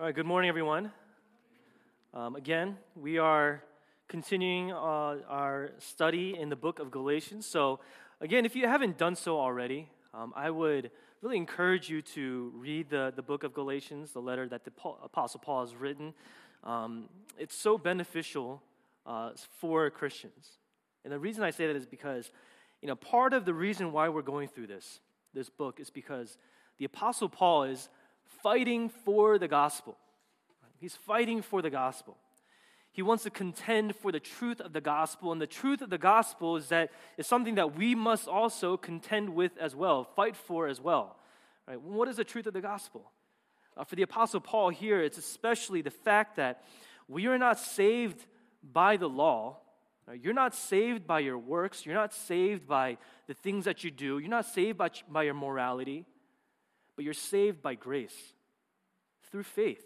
All right, good morning, everyone. Again, we are continuing our study in the book of Galatians. So, again, if you haven't done so already, I would really encourage you to read the book of Galatians, the letter that the Apostle Paul has written. It's so beneficial for Christians. And the reason I say that is because, part of the reason why we're going through this book is because the Apostle Paul is fighting for the gospel. He's fighting for the gospel. He wants to contend for the truth of the gospel, and the truth of the gospel is something that we must also contend with as well, fight for as well. Right? What is the truth of the gospel? For the Apostle Paul here, it's especially the fact that we are not saved by the law. Right? You're not saved by your works. You're not saved by the things that you do. You're not saved by your morality, but you're saved by grace through faith.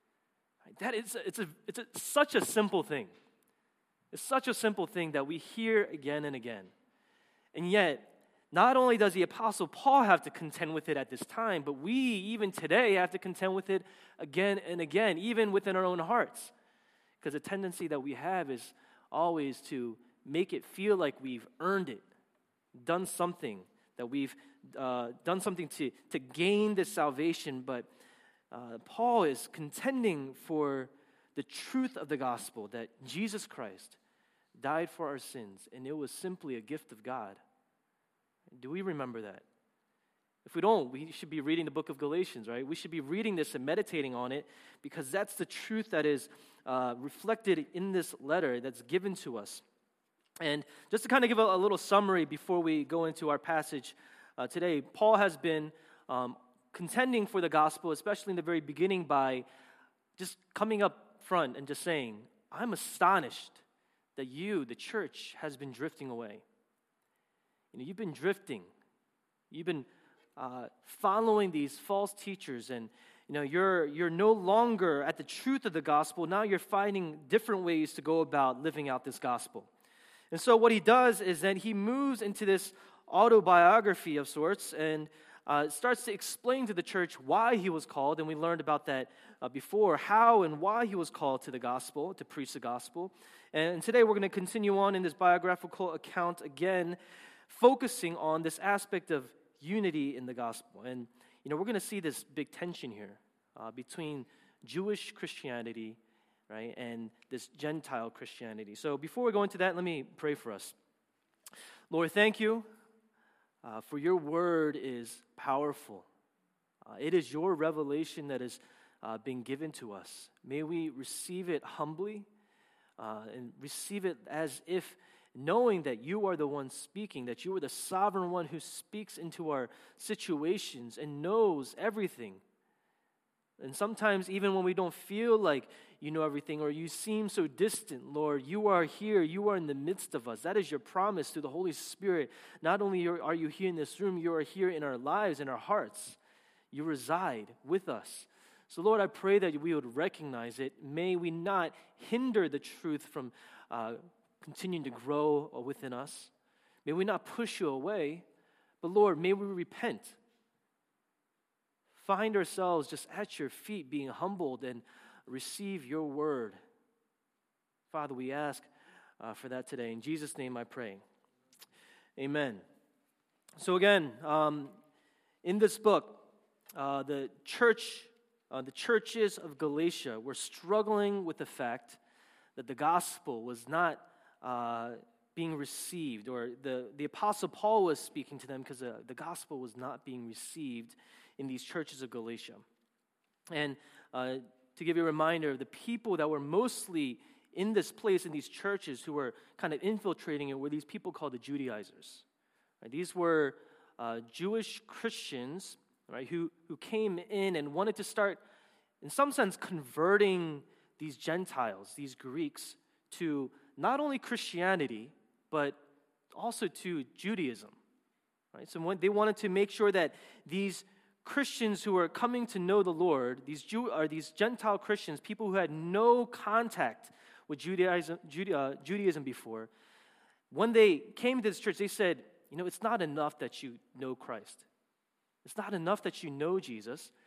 That is, it's such a simple thing. It's such a simple thing that we hear again and again. And yet, not only does the Apostle Paul have to contend with it at this time, but we, even today, have to contend with it again and again, even within our own hearts. Because the tendency that we have is always to make it feel like we've earned it, done something, that we've done something to gain this salvation, but Paul is contending for the truth of the gospel, that Jesus Christ died for our sins, and it was simply a gift of God. Do we remember that? If we don't, we should be reading the book of Galatians, right? We should be reading this and meditating on it, because that's the truth that is reflected in this letter that's given to us. And just to kind of give a little summary before we go into our passage today, Paul has been contending for the gospel, especially in the very beginning, by just coming up front and just saying, I'm astonished that you, the church, has been drifting away. You've been drifting. You've been following these false teachers, and you're no longer at the truth of the gospel. Now you're finding different ways to go about living out this gospel. And so what he does is that he moves into this autobiography of sorts, and starts to explain to the church why he was called, and we learned about that before, how and why he was called to the gospel, to preach the gospel. And today we're going to continue on in this biographical account again, focusing on this aspect of unity in the gospel. And, we're going to see this big tension here between Jewish Christianity, right, and this Gentile Christianity. So before we go into that, let me pray for us. Lord, thank you. For your word is powerful. It is your revelation that is being given to us. May we receive it humbly and receive it as if knowing that you are the one speaking, that you are the sovereign one who speaks into our situations and knows everything. And sometimes even when we don't feel like you know everything or you seem so distant, Lord, you are here. You are in the midst of us. That is your promise to the Holy Spirit. Not only are you here in this room, you are here in our lives, in our hearts. You reside with us. So, Lord, I pray that we would recognize it. May we not hinder the truth from continuing to grow within us. May we not push you away. But, Lord, may we repent. Find ourselves just at your feet, being humbled and receive your word. Father, we ask for that today. In Jesus' name I pray. Amen. So again, in this book, the churches of Galatia were struggling with the fact that the gospel was not being received, or the Apostle Paul was speaking to them because the gospel was not being received in these churches of Galatia. And to give you a reminder, the people that were mostly in this place, in these churches, who were kind of infiltrating it, were these people called the Judaizers. Right? These were Jewish Christians, right, who came in and wanted to start, in some sense, converting these Gentiles, these Greeks, to not only Christianity, but also to Judaism. Right? So they wanted to make sure that these Christians who were coming to know the Lord, these Gentile Christians, people who had no contact with Judaism before, when they came to this church, they said, it's not enough that you know Christ. It's not enough that you know Jesus,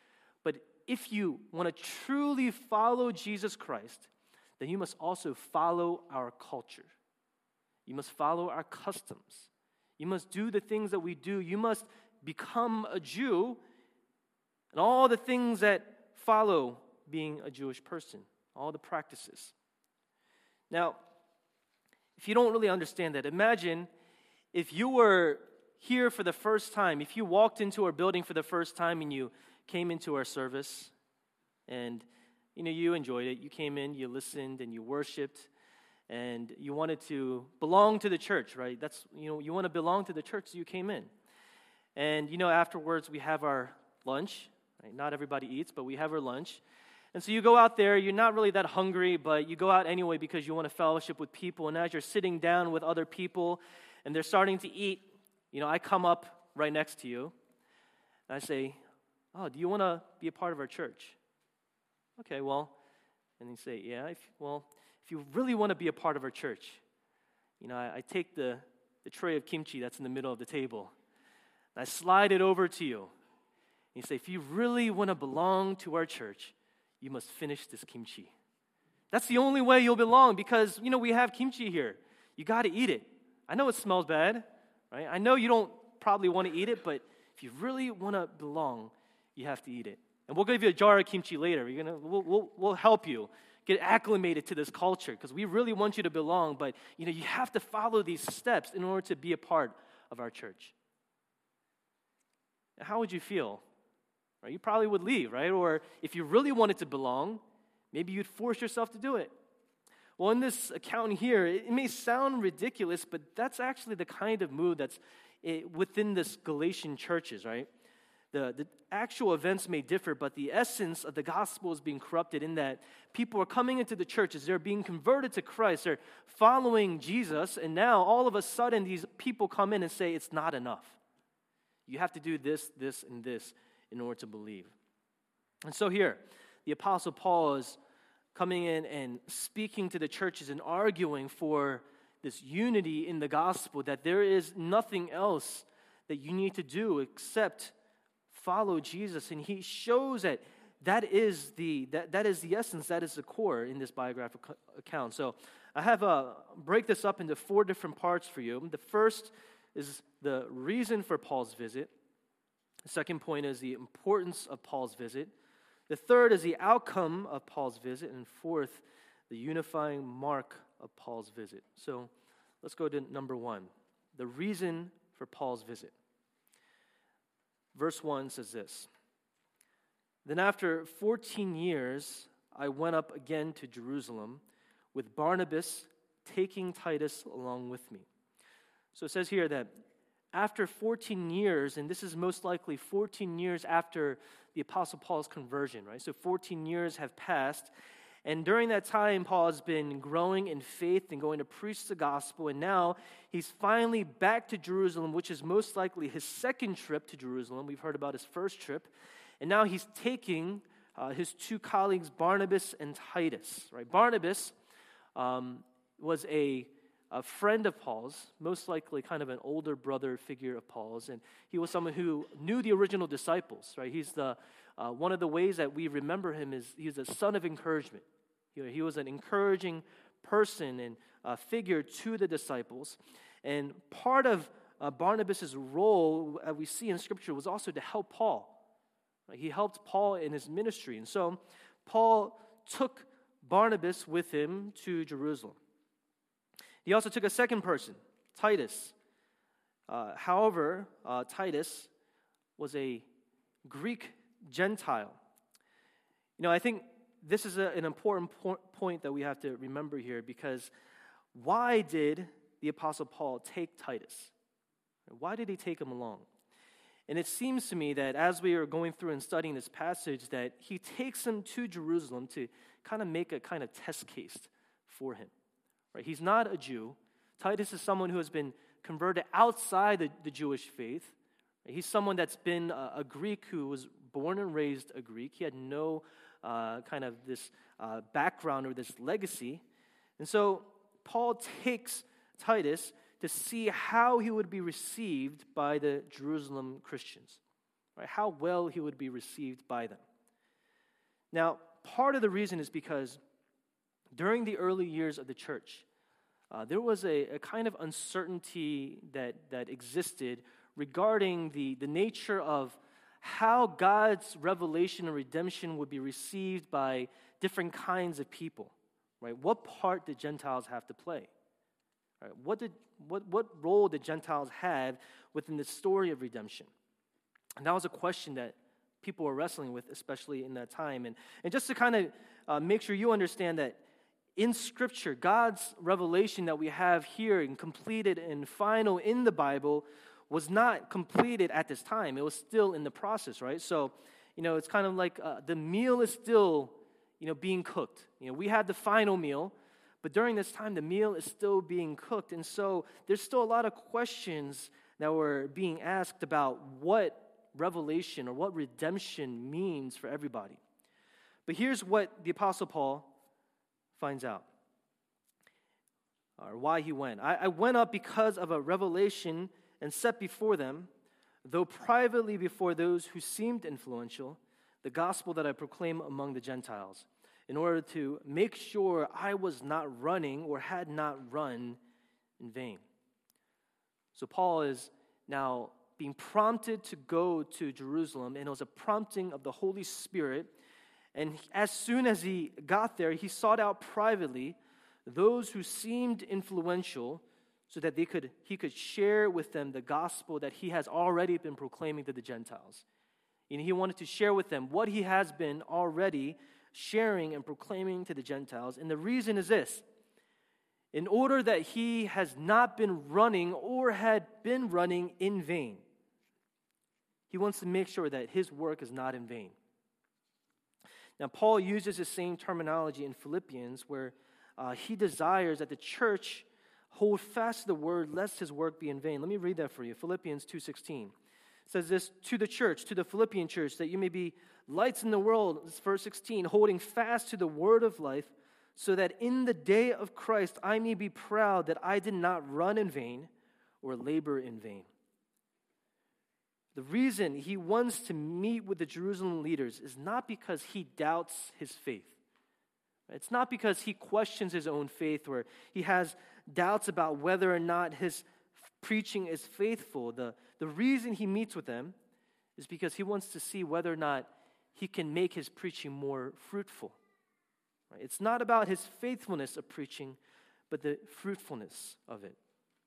But if you want to truly follow Jesus Christ, then you must also follow our culture. You must follow our customs. You must do the things that we do. You must become a Jew and all the things that follow being a Jewish person, all the practices. Now, if you don't really understand that, imagine if you were here for the first time, if you walked into our building for the first time and you came into our service and you enjoyed it. You came in, you listened, and you worshiped, and you wanted to belong to the church, right? That's, you want to belong to the church, so you came in. And, afterwards we have our lunch, right? Not everybody eats, but we have our lunch. And so you go out there, you're not really that hungry, but you go out anyway because you want to fellowship with people. And as you're sitting down with other people and they're starting to eat, I come up right next to you and I say, "Oh, do you want to be a part of our church?" "Okay, well," and you say, "Yeah, if you really want to be a part of our church, I take the tray of kimchi that's in the middle of the table, and I slide it over to you. And you say, if you really want to belong to our church, you must finish this kimchi. That's the only way you'll belong because, we have kimchi here. You got to eat it. I know it smells bad, right? I know you don't probably want to eat it, but if you really want to belong, you have to eat it. And we'll give you a jar of kimchi later. We'll help you get acclimated to this culture because we really want you to belong, but you have to follow these steps in order to be a part of our church. How would you feel? Right? You probably would leave, right? Or if you really wanted to belong, maybe you'd force yourself to do it. Well, in this account here, it may sound ridiculous, but that's actually the kind of mood that's within this Galatian churches, right? The actual events may differ, but the essence of the gospel is being corrupted in that people are coming into the churches, they're being converted to Christ, they're following Jesus, and now all of a sudden these people come in and say it's not enough. You have to do this, this, and this in order to believe. And so here, the Apostle Paul is coming in and speaking to the churches and arguing for this unity in the gospel, that there is nothing else that you need to do except follow Jesus. And he shows that is the essence, that is the core in this biographical account. So I have break this up into 4 different parts for you. The first is the reason for Paul's visit. The second point is the importance of Paul's visit. The third is the outcome of Paul's visit. And fourth, the unifying mark of Paul's visit. So let's go to number 1, the reason for Paul's visit. Verse 1 says this: "Then after 14 years, I went up again to Jerusalem with Barnabas, taking Titus along with me." So it says here that after 14 years, and this is most likely 14 years after the Apostle Paul's conversion, right? So 14 years have passed, and during that time, Paul has been growing in faith and going to preach the gospel, and now he's finally back to Jerusalem, which is most likely his second trip to Jerusalem. We've heard about his first trip, and now he's taking his 2 colleagues, Barnabas and Titus, right? Barnabas was a friend of Paul's, most likely kind of an older brother figure of Paul's, and he was someone who knew the original disciples, right? He's one of the ways that we remember him is he's a son of encouragement. He was an encouraging person and figure to the disciples, and part of Barnabas' role, we see in Scripture, was also to help Paul. Right? He helped Paul in his ministry, and so Paul took Barnabas with him to Jerusalem. He also took a second person, Titus. However, Titus was a Greek Gentile. I think this is an important point that we have to remember here, because why did the Apostle Paul take Titus? Why did he take him along? And it seems to me that as we are going through and studying this passage, that he takes him to Jerusalem to kind of make a kind of test case for him. Right? He's not a Jew. Titus is someone who has been converted outside the Jewish faith. Right? He's someone that's been a Greek who was born and raised a Greek. He had no kind of this background or this legacy. And so Paul takes Titus to see how he would be received by the Jerusalem Christians, right? How well he would be received by them. Now, part of the reason is because during the early years of the church, there was a kind of uncertainty that existed regarding the nature of how God's revelation and redemption would be received by different kinds of people. Right? What part did Gentiles have to play? Right? What role did Gentiles have within the story of redemption? And that was a question that people were wrestling with, especially in that time. And just to kind of make sure you understand that in Scripture, God's revelation that we have here and completed and final in the Bible was not completed at this time. It was still in the process, right? So, it's kind of like the meal is still, being cooked. We had the final meal, but during this time, the meal is still being cooked. And so there's still a lot of questions that were being asked about what revelation or what redemption means for everybody. But here's what the Apostle Paul finds out, or why he went. I went up because of a revelation and set before them, though privately before those who seemed influential, the gospel that I proclaim among the Gentiles, in order to make sure I was not running or had not run in vain. So Paul is now being prompted to go to Jerusalem, and it was a prompting of the Holy Spirit. And as soon as he got there, he sought out privately those who seemed influential so that he could share with them the gospel that he has already been proclaiming to the Gentiles. And he wanted to share with them what he has been already sharing and proclaiming to the Gentiles. And the reason is this: in order that he has not been running or had been running in vain. He wants to make sure that his work is not in vain. Now, Paul uses the same terminology in Philippians, where he desires that the church hold fast to the word, lest his work be in vain. Let me read that for you. Philippians 2:16 says this: to the church, to the Philippian church, that you may be lights in the world, this is verse 16, holding fast to the word of life, so that in the day of Christ I may be proud that I did not run in vain or labor in vain. The reason he wants to meet with the Jerusalem leaders is not because he doubts his faith. It's not because he questions his own faith or he has doubts about whether or not his preaching is faithful. The reason he meets with them is because he wants to see whether or not he can make his preaching more fruitful. It's not about his faithfulness of preaching, but the fruitfulness of it.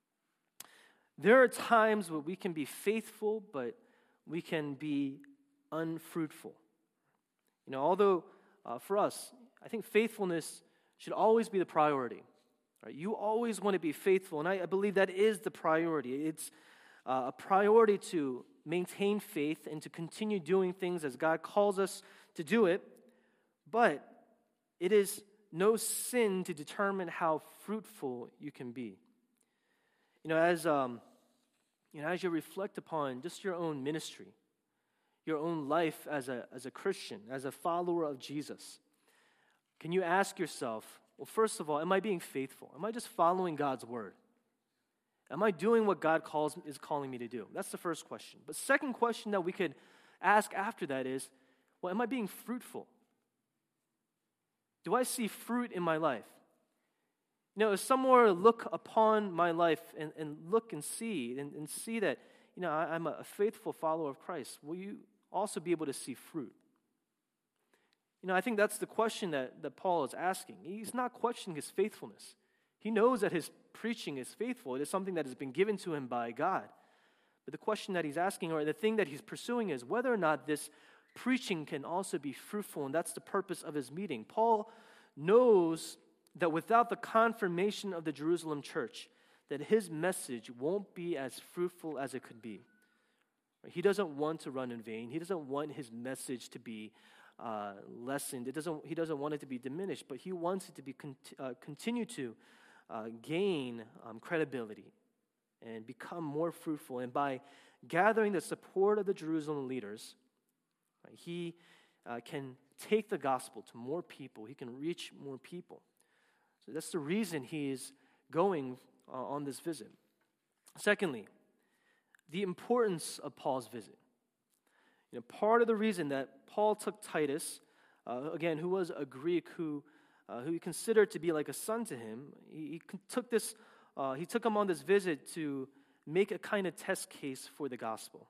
There are times where we can be faithful, but we can be unfruitful. Although for us, I think faithfulness should always be the priority. Right? You always want to be faithful, and I believe that is the priority. It's a priority to maintain faith and to continue doing things as God calls us to do it, but it is no sin to determine how fruitful you can be. As you reflect upon just your own ministry, your own life as a Christian, as a follower of Jesus, can you ask yourself, well, first of all, am I being faithful? Am I just following God's word? Am I doing what God is calling me to do? That's the first question. But second question that we could ask after that is, well, am I being fruitful? Do I see fruit in my life? If someone were to look upon my life and look and see that, I'm a faithful follower of Christ, will you also be able to see fruit? I think that's the question that Paul is asking. He's not questioning his faithfulness. He knows that his preaching is faithful. It is something that has been given to him by God. But the question that he's asking, or the thing that he's pursuing, is whether or not this preaching can also be fruitful, and that's the purpose of his meeting. Paul knows that without the confirmation of the Jerusalem church, that his message won't be as fruitful as it could be. He doesn't want to run in vain. He doesn't want his message to be lessened. He doesn't want it to be diminished, but he wants it to be continue to gain credibility and become more fruitful. And by gathering the support of the Jerusalem leaders, he can take the gospel to more people. He can reach more people. So that's the reason he is going on this visit. Secondly, the importance of Paul's visit. Part of the reason that Paul took Titus again, who was a Greek who he considered to be like a son to him, he took him on this visit to make a kind of test case for the gospel.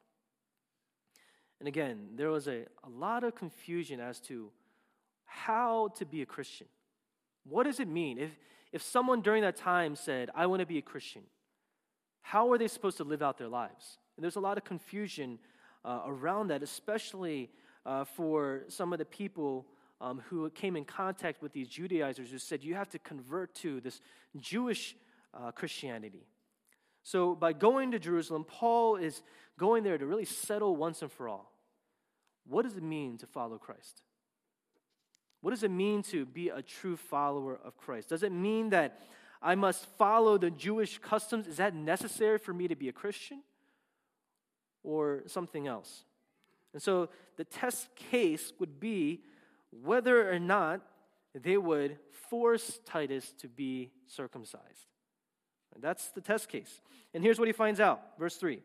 And again, there was a lot of confusion as to how to be a Christian. What does it mean? If someone during that time said, I want to be a Christian, how are they supposed to live out their lives? And there's a lot of confusion around that, especially for some of the people who came in contact with these Judaizers who said, you have to convert to this Jewish Christianity. So by going to Jerusalem, Paul is going there to really settle once and for all. What does it mean to follow Christ? What does it mean to be a true follower of Christ? Does it mean that I must follow the Jewish customs? Is that necessary for me to be a Christian? Or something else? And so the test case would be whether or not they would force Titus to be circumcised. And that's the test case. And here's what he finds out. Verse 3.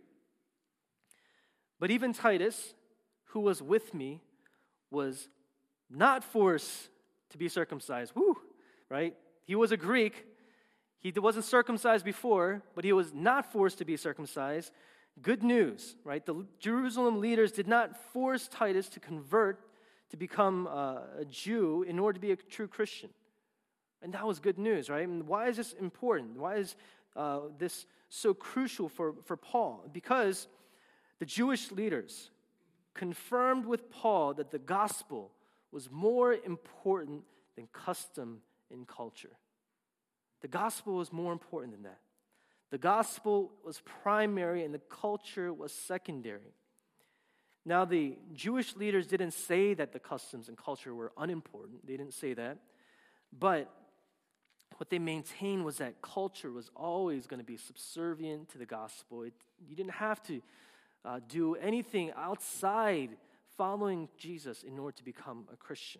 But even Titus, who was with me, was not forced to be circumcised. Woo! Right? He was a Greek. He wasn't circumcised before, but he was not forced to be circumcised. Good news, right? The Jerusalem leaders did not force Titus to convert to become a Jew in order to be a true Christian. And that was good news, right? And why is this important? Why is this so crucial for Paul? Because the Jewish leaders confirmed with Paul that the gospel was more important than custom and culture. The gospel was more important than that. The gospel was primary and the culture was secondary. Now, the Jewish leaders didn't say that the customs and culture were unimportant. They didn't say that. But what they maintained was that culture was always going to be subservient to the gospel. You didn't have to do anything outside following Jesus in order to become a Christian.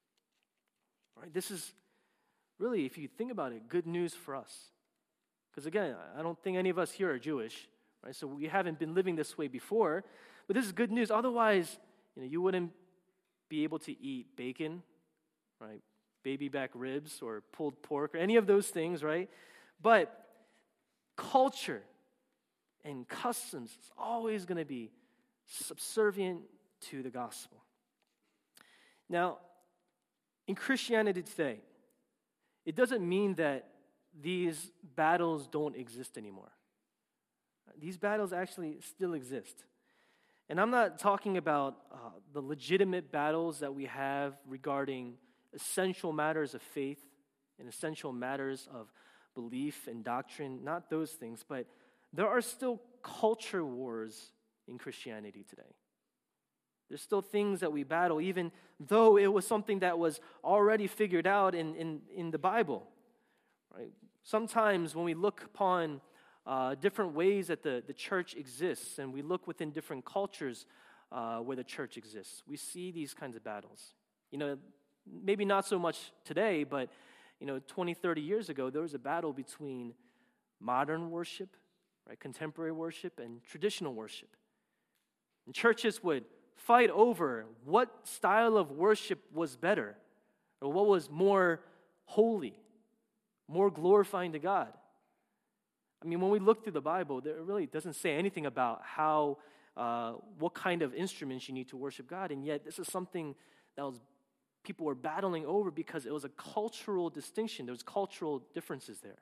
Right? This is really, if you think about it, good news for us. Because again, I don't think any of us here are Jewish, right? So we haven't been living this way before. But this is good news. Otherwise, you wouldn't be able to eat bacon, right? Baby back ribs or pulled pork or any of those things, right? But culture and customs is always going to be subservient to the gospel. Now, in Christianity today, it doesn't mean that these battles don't exist anymore. These battles actually still exist. And I'm not talking about the legitimate battles that we have regarding essential matters of faith and essential matters of belief and doctrine, not those things, but there are still culture wars in Christianity today. There's still things that we battle, even though it was something that was already figured out in the Bible. Right? Sometimes when we look upon different ways that the church exists, and we look within different cultures where the church exists, we see these kinds of battles. Maybe not so much today, but 20, 30 years ago, there was a battle between modern worship, right, contemporary worship, and traditional worship. And churches would fight over what style of worship was better, or what was more holy, more glorifying to God. I mean, when we look through the Bible, it really doesn't say anything about what kind of instruments you need to worship God, and yet this is something that people were battling over because it was a cultural distinction. There was cultural differences there.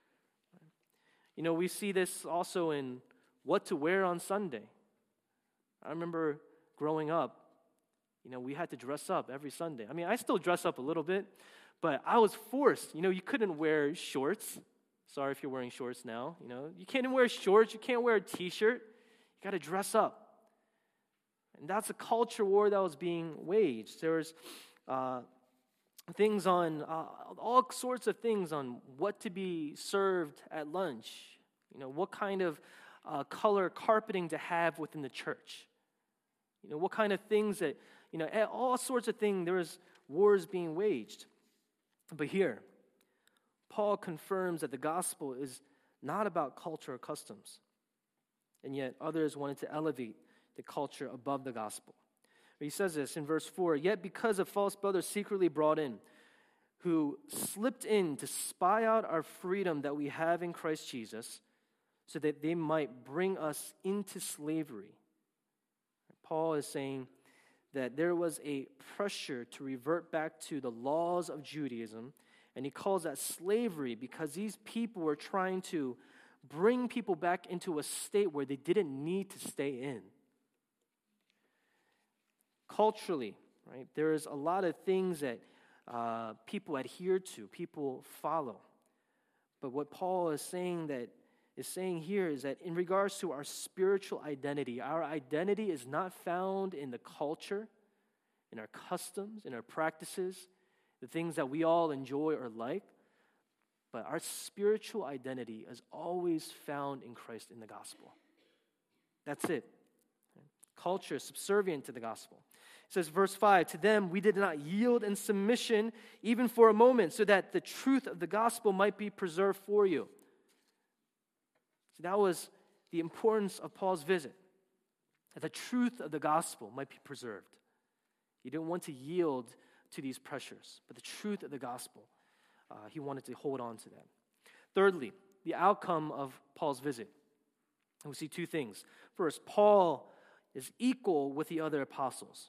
We see this also in what to wear on Sunday. I remember growing up, we had to dress up every Sunday. I mean, I still dress up a little bit, but I was forced. You couldn't wear shorts. Sorry if you're wearing shorts now. You can't wear shorts. You can't wear a T-shirt. You got to dress up. And that's a culture war that was being waged. There was things on, all sorts of things on what to be served at lunch. What kind of color carpeting to have within the church. What kind of things that, all sorts of things. There was wars being waged. But here, Paul confirms that the gospel is not about culture or customs. And yet others wanted to elevate the culture above the gospel. He says this in verse 4, "Yet because of false brothers secretly brought in, who slipped in to spy out our freedom that we have in Christ Jesus, so that they might bring us into slavery." Paul is saying that there was a pressure to revert back to the laws of Judaism, and he calls that slavery because these people were trying to bring people back into a state where they didn't need to stay in. Culturally, right, there is a lot of things that people adhere to, people follow. But what Paul is saying here is that in regards to our spiritual identity, our identity is not found in the culture, in our customs, in our practices, the things that we all enjoy or like, but our spiritual identity is always found in Christ, in the gospel. That's it. Culture is subservient to the gospel. It says, verse 5, "To them we did not yield in submission even for a moment, so that the truth of the gospel might be preserved for you." So that was the importance of Paul's visit, that the truth of the gospel might be preserved. He didn't want to yield to these pressures, but the truth of the gospel, he wanted to hold on to that. Thirdly, the outcome of Paul's visit. And we see two things. First, Paul is equal with the other apostles.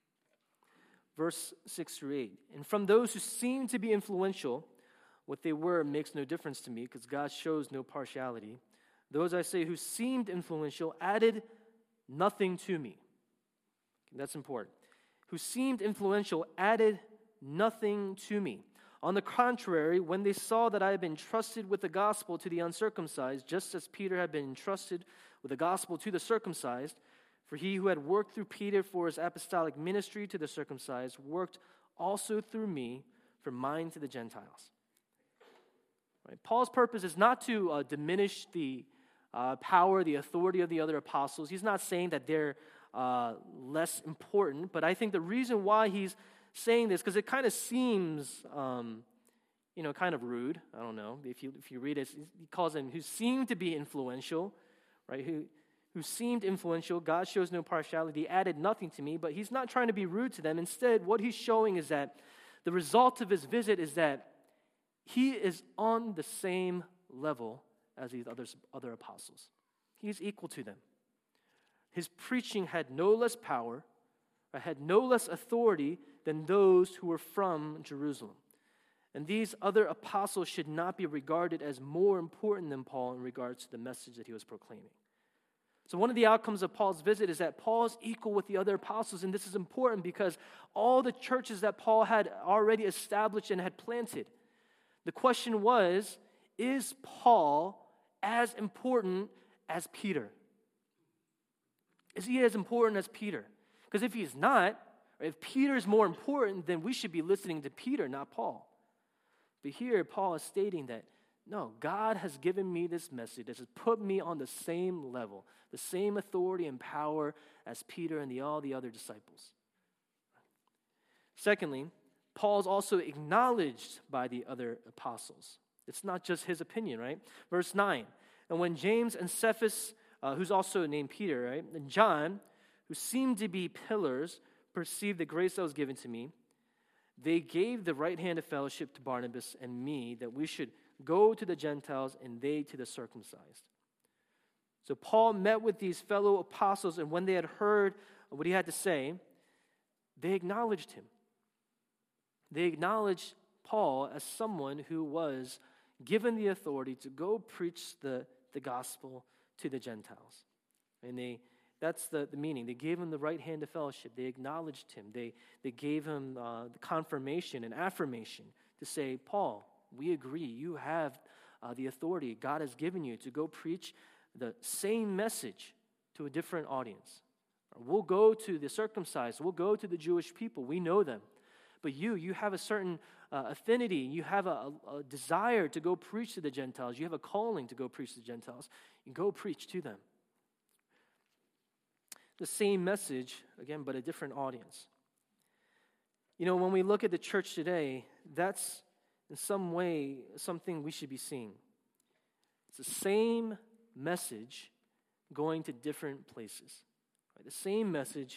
Verse 6 through 8. "And from those who seem to be influential, what they were makes no difference to me, because God shows no partiality. Those, I say, who seemed influential added nothing to me." That's important. "Who seemed influential added nothing to me. On the contrary, when they saw that I had been entrusted with the gospel to the uncircumcised, just as Peter had been entrusted with the gospel to the circumcised, for he who had worked through Peter for his apostolic ministry to the circumcised worked also through me for mine to the Gentiles." Right? Paul's purpose is not to diminish the power, the authority of the other apostles. He's not saying that they're less important, but I think the reason why he's saying this, because it kind of seems, kind of rude. I don't know. If you read it, he calls them who seem to be influential, right? Who seemed influential. God shows no partiality, added nothing to me, but he's not trying to be rude to them. Instead, what he's showing is that the result of his visit is that he is on the same level as these other apostles. He's equal to them. His preaching had no less power, or had no less authority than those who were from Jerusalem. And these other apostles should not be regarded as more important than Paul in regards to the message that he was proclaiming. So one of the outcomes of Paul's visit is that Paul is equal with the other apostles, and this is important because all the churches that Paul had already established and had planted, the question was, is Paul as important as Peter? Is he as important as Peter? Because if he's not, or if Peter is more important, then we should be listening to Peter, not Paul. But here, Paul is stating that, no, God has given me this message that has put me on the same level, the same authority and power as Peter and all the other disciples. Secondly, Paul's also acknowledged by the other apostles. It's not just his opinion, right? Verse 9, "And when James and Cephas, who's also named Peter, right, and John, who seemed to be pillars, perceived the grace that was given to me, they gave the right hand of fellowship to Barnabas and me, that we should go to the Gentiles and they to the circumcised." So Paul met with these fellow apostles, and when they had heard what he had to say, they acknowledged him. They acknowledged Paul as someone who was given the authority to go preach the gospel to the Gentiles. And that's the meaning. They gave him the right hand of fellowship. They acknowledged him. They gave him the confirmation and affirmation to say, Paul, we agree. You have the authority God has given you to go preach the same message to a different audience. We'll go to the circumcised. We'll go to the Jewish people. We know them. But you have a certain affinity. You have a desire to go preach to the Gentiles. You have a calling to go preach to the Gentiles. You go preach to them. The same message, again, but a different audience. You know, when we look at the church today, that's in some way something we should be seeing. It's the same message going to different places. Right? The same message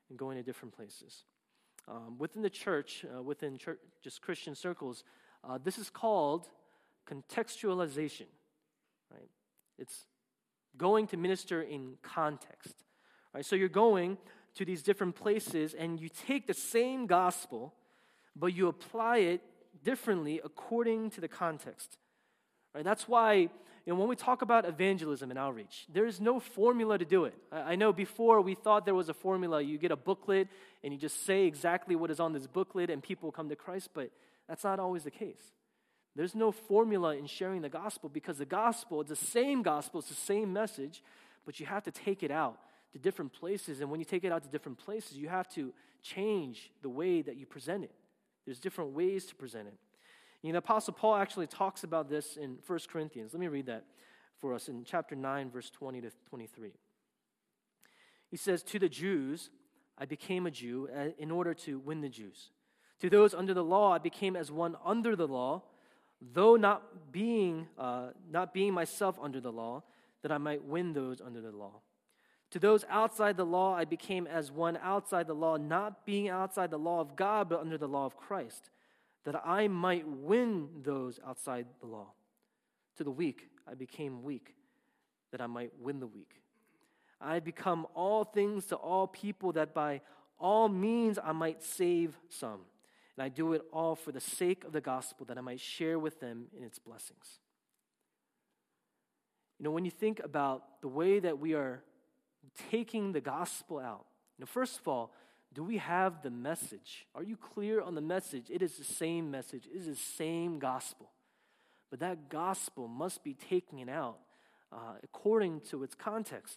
and going to different places. Within the church, just Christian circles, this is called contextualization, right? It's going to minister in context, right? So you're going to these different places and you take the same gospel, but you apply it differently according to the context, right? That's why when we talk about evangelism and outreach, there is no formula to do it. I know before we thought there was a formula. You get a booklet and you just say exactly what is on this booklet and people come to Christ, but that's not always the case. There's no formula in sharing the gospel because the gospel, it's the same gospel, it's the same message, but you have to take it out to different places. And when you take it out to different places, you have to change the way that you present it. There's different ways to present it. The Apostle Paul actually talks about this in 1 Corinthians. Let me read that for us in chapter 9, verse 20 to 23. He says, "To the Jews, I became a Jew in order to win the Jews. To those under the law, I became as one under the law, though not being myself under the law, that I might win those under the law. To those outside the law, I became as one outside the law, not being outside the law of God, but under the law of Christ, that I might win those outside the law. To the weak, I became weak, that I might win the weak. I had become all things to all people, that by all means I might save some. And I do it all for the sake of the gospel, that I might share with them in its blessings." When you think about the way that we are taking the gospel out, first of all, do we have the message? Are you clear on the message? It is the same message. It is the same gospel. But that gospel must be taken out according to its context.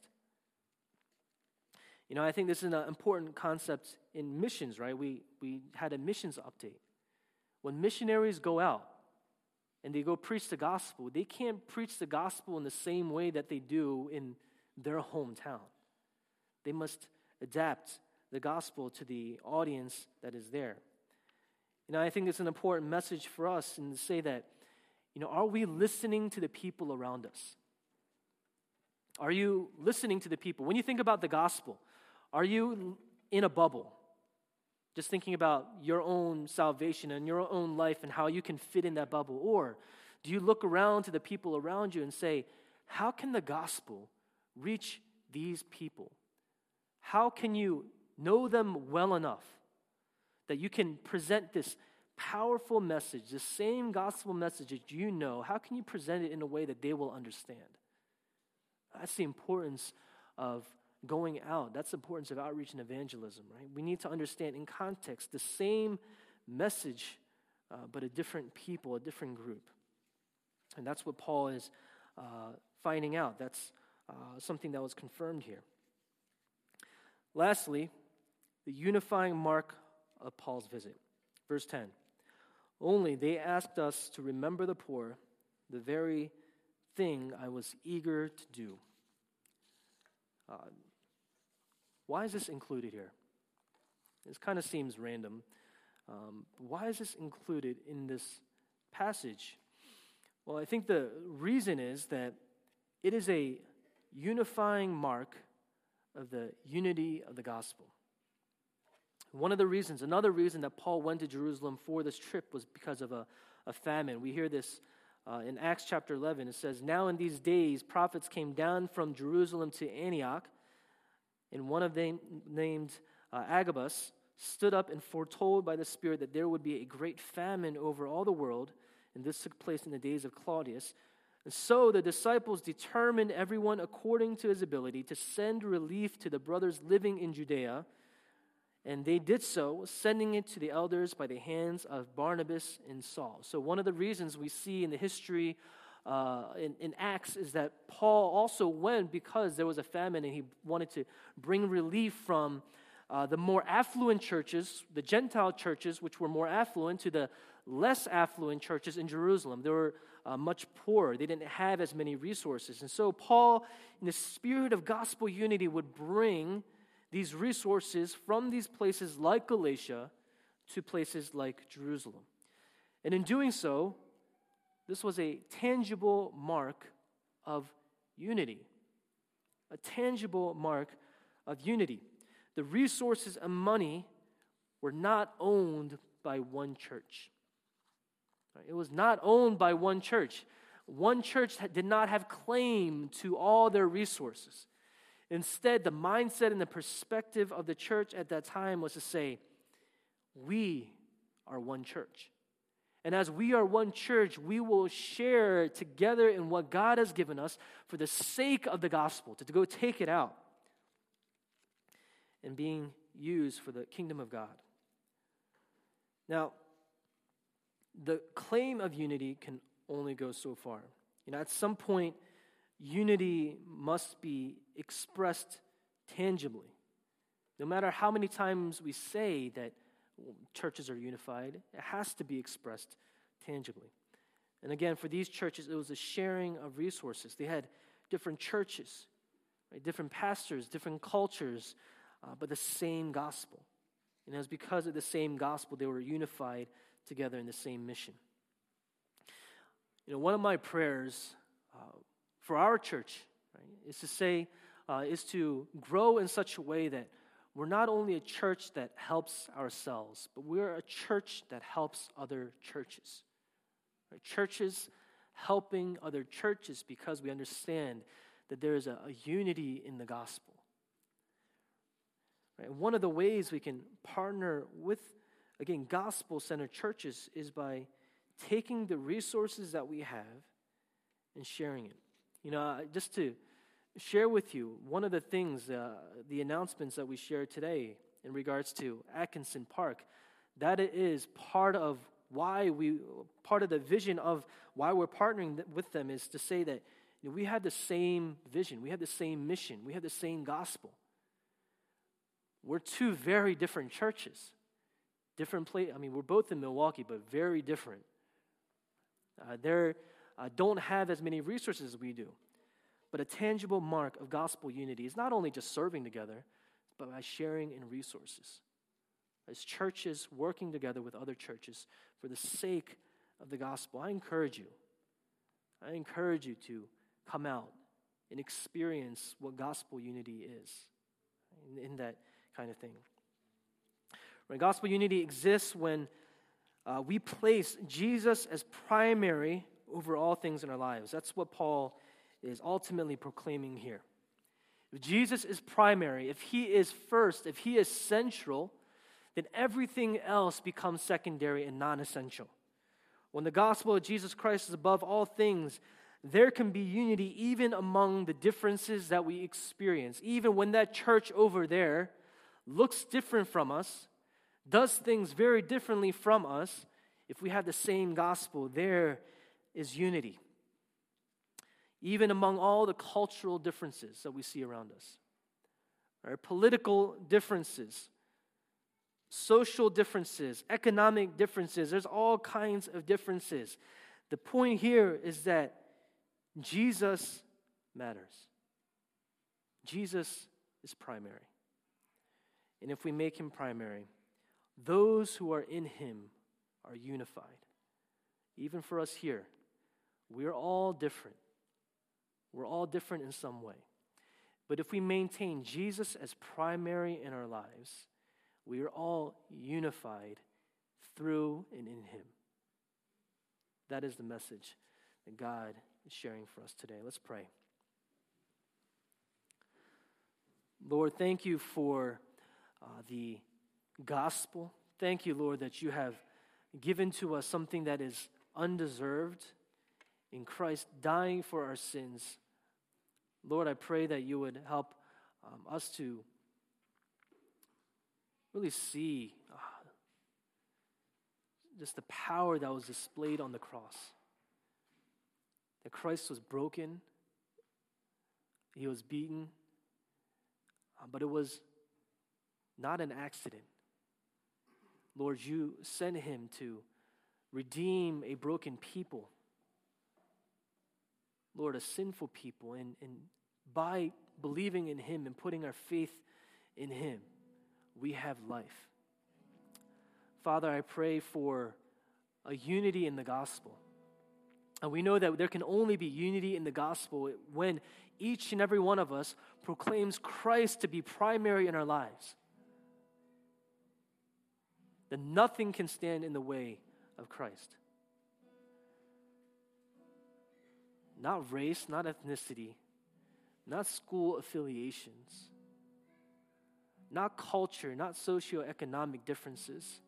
I think this is an important concept in missions, right? We had a missions update. When missionaries go out and they go preach the gospel, they can't preach the gospel in the same way that they do in their hometown. They must adapt the gospel to the audience that is there. I think it's an important message for us and to say that, are we listening to the people around us? Are you listening to the people? When you think about the gospel, are you in a bubble, just thinking about your own salvation and your own life and how you can fit in that bubble? Or do you look around to the people around you and say, how can the gospel reach these people? How can you know them well enough that you can present this powerful message, the same gospel message that you know? How can you present it in a way that they will understand? That's the importance of going out. That's the importance of outreach and evangelism, right? We need to understand in context the same message, but a different people, a different group. And that's what Paul is finding out. That's something that was confirmed here. Lastly, the unifying mark of Paul's visit. Verse 10. "Only they asked us to remember the poor, the very thing I was eager to do." Why is this included here? This kind of seems random. Why is this included in this passage? Well, I think the reason is that it is a unifying mark of the unity of the gospel. Another reason that Paul went to Jerusalem for this trip was because of a famine. We hear this in Acts chapter 11. It says, "Now in these days prophets came down from Jerusalem to Antioch, and one of them, named Agabus, stood up and foretold by the Spirit that there would be a great famine over all the world, and this took place in the days of Claudius. And so the disciples determined, everyone according to his ability, to send relief to the brothers living in Judea. And they did so, sending it to the elders by the hands of Barnabas and Saul." So one of the reasons we see in the history in Acts is that Paul also went because there was a famine and he wanted to bring relief from the more affluent churches, the Gentile churches, which were more affluent, to the less affluent churches in Jerusalem. They were much poorer. They didn't have as many resources. And so Paul, in the spirit of gospel unity, would bring these resources from these places like Galatia to places like Jerusalem. And in doing so, this was a tangible mark of unity. A tangible mark of unity. the resources and money were not owned by one church. It was not owned by one church. One church did not have claim to all their resources. Instead, the mindset and the perspective of the church at that time was to say, we are one church. And as we are one church, we will share together in what God has given us for the sake of the gospel, to go take it out and being used for the kingdom of God. Now, the claim of unity can only go so far. At some point, unity must be expressed tangibly. No matter how many times we say that churches are unified, it has to be expressed tangibly. And again, for these churches, it was a sharing of resources. They had different churches, right? Different pastors, different cultures, but the same gospel. And it was because of the same gospel they were unified together in the same mission. One of my prayers for our church, right, is to grow in such a way that we're not only a church that helps ourselves, but we're a church that helps other churches. Right? Churches helping other churches because we understand that there is a unity in the gospel. Right? One of the ways we can partner with, again, gospel-centered churches is by taking the resources that we have and sharing it. Just to share with you one of the things, the announcements that we shared today in regards to Atkinson Park, that it is part of the vision of why we're partnering with them is to say that we have the same vision, we have the same mission, we have the same gospel. We're two very different churches. We're both in Milwaukee, but very different. They don't have as many resources as we do. But a tangible mark of gospel unity is not only just serving together, but by sharing in resources. As churches working together with other churches for the sake of the gospel. I encourage you to come out and experience what gospel unity is in that kind of thing. Right, gospel unity exists when we place Jesus as primary over all things in our lives. That's what Paul is ultimately proclaiming here. If Jesus is primary, if he is first, if he is central, then everything else becomes secondary and non-essential. When the gospel of Jesus Christ is above all things, there can be unity even among the differences that we experience. Even when that church over there looks different from us, does things very differently from us, if we have the same gospel, there is unity. Even among all the cultural differences that we see around us. Right? Political differences, social differences, economic differences, there's all kinds of differences. The point here is that Jesus matters. Jesus is primary. And if we make him primary, those who are in him are unified. Even for us here, we're all different. We're all different in some way. But if we maintain Jesus as primary in our lives, we are all unified through and in him. That is the message that God is sharing for us today. Let's pray. Lord, thank you for the gospel. Thank you, Lord, that you have given to us something that is undeserved in Christ dying for our sins. Lord, I pray that you would help us to really see just the power that was displayed on the cross. That Christ was broken, he was beaten, but it was not an accident. Lord, you sent him to redeem a broken people. Lord, a sinful people. And by believing in him and putting our faith in him, we have life. Father, I pray for a unity in the gospel. And we know that there can only be unity in the gospel when each and every one of us proclaims Christ to be primary in our lives. then nothing can stand in the way of Christ. Not race, not ethnicity, not school affiliations, not culture, not socioeconomic differences.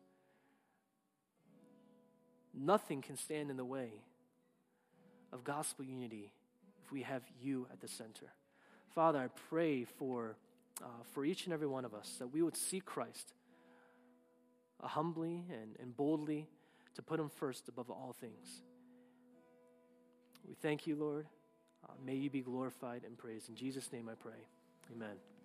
Nothing can stand in the way of gospel unity if we have you at the center. Father, I pray for each and every one of us that we would seek Christ humbly and boldly to put him first above all things. We thank you, Lord. May you be glorified and praised. In Jesus' name I pray. Amen.